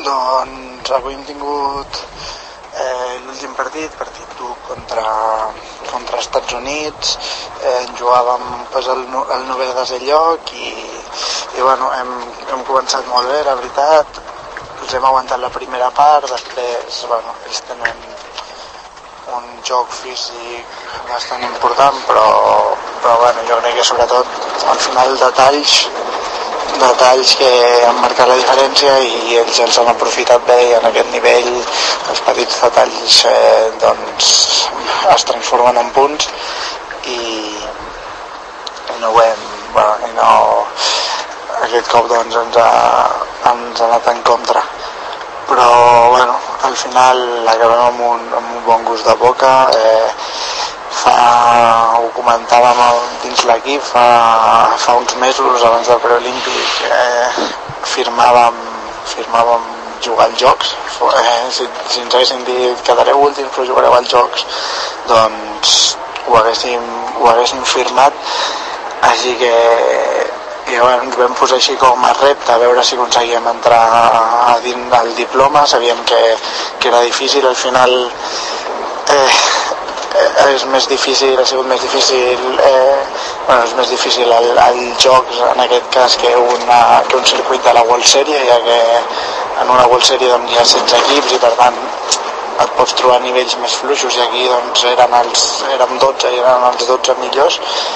Doncs avui hem tingut l'últim partit dur contra Estats Units. Jugàvem el 9è desè lloc i bueno, hem començat molt bé, la veritat. Els hem aguantat la primera part, després bueno, ells tenen un joc físic bastant important, però bueno, jo crec que sobretot al final detalls que han marcat la diferència i ells els han aprofitat bé, i en aquest nivell els petits detalls doncs es transformen en punts i aquest cop doncs ens ha anat en contra, però bueno, al final acabem amb un bon gust de boca. Ho comentàvem dins l'equip fa uns mesos abans del preolímpic, firmàvem jugar als Jocs. Si ens haguessin dit quedareu últims però jugareu als Jocs, doncs ho haguéssim firmat, així que bueno, ens vam posar així com a repte a veure si aconseguíem entrar a dins del diploma. Sabíem que era difícil, al final és més difícil, ha sigut més difícil és més difícil els jocs en aquest cas que un circuit de la World Series, ja que en una World Series doncs, hi ha 16 equips i per tant et pots trobar nivells més fluixos, i aquí doncs, érem 12 i eren els 12 millors,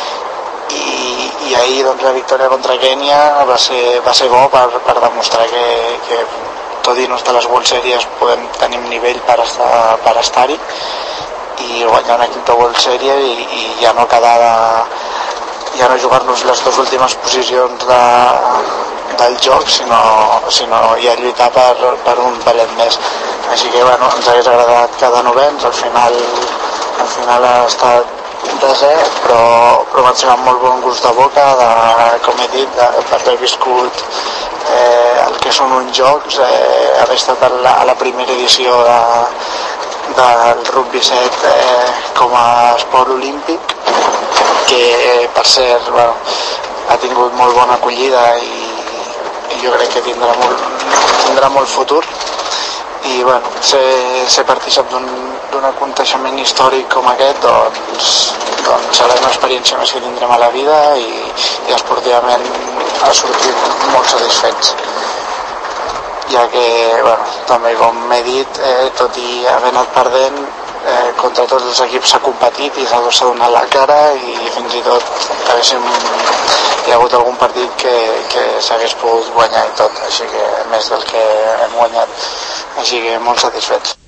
i ahir doncs, la victòria contra Kènia va ser bo per demostrar que tot i no estar a les World Series podem tenir un nivell per estar-hi i guanyar un equip de World Series i ja no jugar-nos les dues últimes posicions del joc, sinó ja lluitar per un palet més. Així que bueno, ens hagués agradat quedar novens, al final ha estat desè, però m'ha semblat molt bon gust de boca, com he dit, per haver viscut el que són uns jocs, haver estat a la primera edició del rugby 7 com a esport olímpic, que per cert bueno, ha tingut molt bona acollida i jo crec que tindrà molt futur, i bueno, ser partícip d'un aconteixement històric com aquest doncs serà una experiència més que tindrem a la vida, i esportivament ha sortit molt satisfets, ja que bueno, també com he dit, tot i haver anat perdent, contra tots els equips s'ha competit i s'ha donat la cara, i fins i tot hi ha hagut algun partit que s'hagués pogut guanyar i tot, així que més del que hem guanyat, així que molt satisfets.